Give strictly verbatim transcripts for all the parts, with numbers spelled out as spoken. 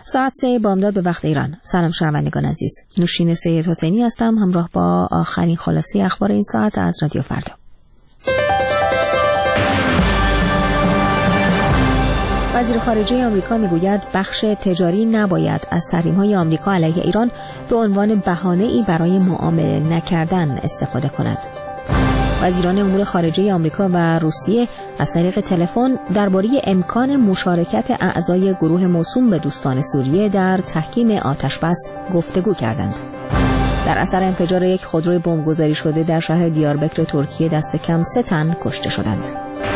ساعت سه بامداد به وقت ایران. سلام شنوندگان عزیز، نوشین سید حسینی هستم همراه با آخرین خلاصه اخبار این ساعت از رادیو فردا. وزیر خارجه آمریکا میگوید بخش تجاری نباید از تحریم‌های آمریکا علیه ایران به عنوان بهانه‌ای برای معامله نکردن استفاده کند. وزیران امور خارجه آمریکا و روسیه از طریق تلفن درباره امکان مشارکت اعضای گروه موسوم به دوستان سوریه در تحکیم آتش‌بس گفتگو کردند. در اثر انفجار یک خودروی بمبگذاری شده در شهر دیاربکر ترکیه دست کم سه تن کشته شدند.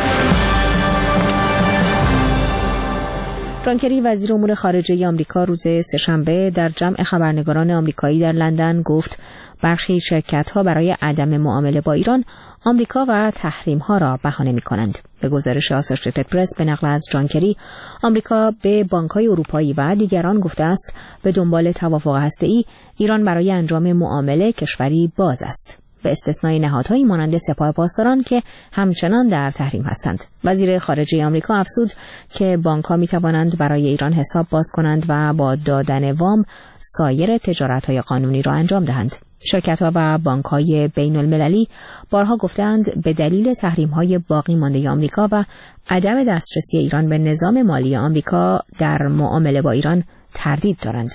جان کری وزیر امور خارجه آمریکا روز سه‌شنبه در جمع خبرنگاران آمریکایی در لندن گفت برخی شرکت‌ها برای عدم معامله با ایران آمریکا و تحریم‌ها را بهانه می‌کنند. به گزارش آسوشییتد پرس به نقل از جان کری، آمریکا به بانک‌های اروپایی و دیگران گفته است به دنبال توافق هسته‌ای ایران برای انجام معامله کشوری باز است، به استثنای نهادهایی مانند سپاه پاسداران که همچنان در تحریم هستند. وزیر خارجه آمریکا افزود که بانک‌ها می‌توانند برای ایران حساب باز کنند و با دادن وام سایر تجارت‌های قانونی را انجام دهند. شرکت‌ها و بانک‌های بین‌المللی بارها گفتند به دلیل تحریم‌های باقی مانده آمریکا و عدم دسترسی ایران به نظام مالی آمریکا در معامله با ایران تردید دارند.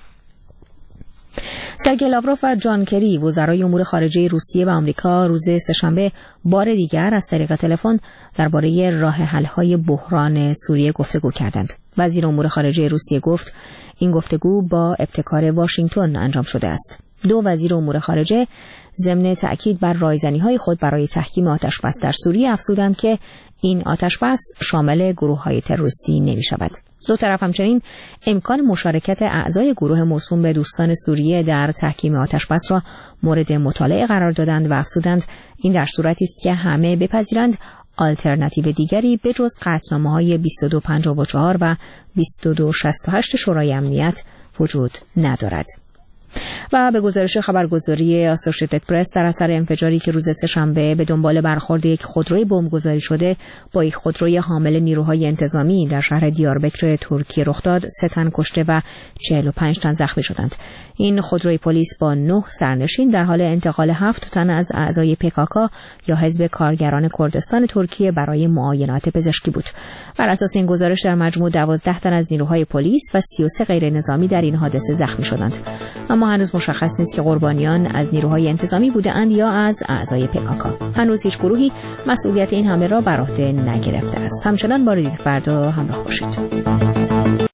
سرگئی لاوروف و جان کری وزرای امور خارجه روسیه و آمریکا روز سه‌شنبه بار دیگر از طریق تلفن درباره راه حل‌های بحران سوریه گفتگو کردند. وزیر امور خارجه روسیه گفت این گفتگو با ابتکار واشنگتن انجام شده است. دو وزیر امور خارجه ضمن تأکید بر رایزنی‌های خود برای تحکیم آتش‌بس در سوریه افزودند که این آتش‌بس شامل گروه‌های تروریستی نمی‌شود. دو طرف همچنین امکان مشارکت اعضای گروه موسوم به دوستان سوریه در تحکیم آتش‌بس را مورد مطالعه قرار دادند و افزودند این در صورتی است که همه بپذیرند آلترناتیو دیگری به جز قطعنامه‌های بیست و دو پنجاه و چهار و بیست و دو شصت و هشت شورای امنیت وجود ندارد. و به گزارش خبرگزاری آسوشییتد پرس در اثر انفجاری که روز سه‌شنبه به دنبال برخورد یک خودروی بمبگذاری شده با یک خودروی حامل نیروهای انتظامی در شهر دیاربکر ترکیه رخ داد، سه تن کشته و چهل و پنج تن زخمی شدند. این خودروی پلیس با نه سرنشین در حال انتقال هفت تن از اعضای پکاکا یا حزب کارگران کردستان ترکیه برای معاینات پزشکی بود. بر اساس این گزارش در مجموع دوازده تن از نیروهای پلیس و سی و سه غیر نظامی در این حادثه زخمی شدند. اما هنوز مشخص نیست که قربانیان از نیروهای انتظامی بودند یا از اعضای پکاکا. هنوز هیچ گروهی مسئولیت این حمله را بر عهده نگرفته است. همچنان با رادیو فردا همراه باشید.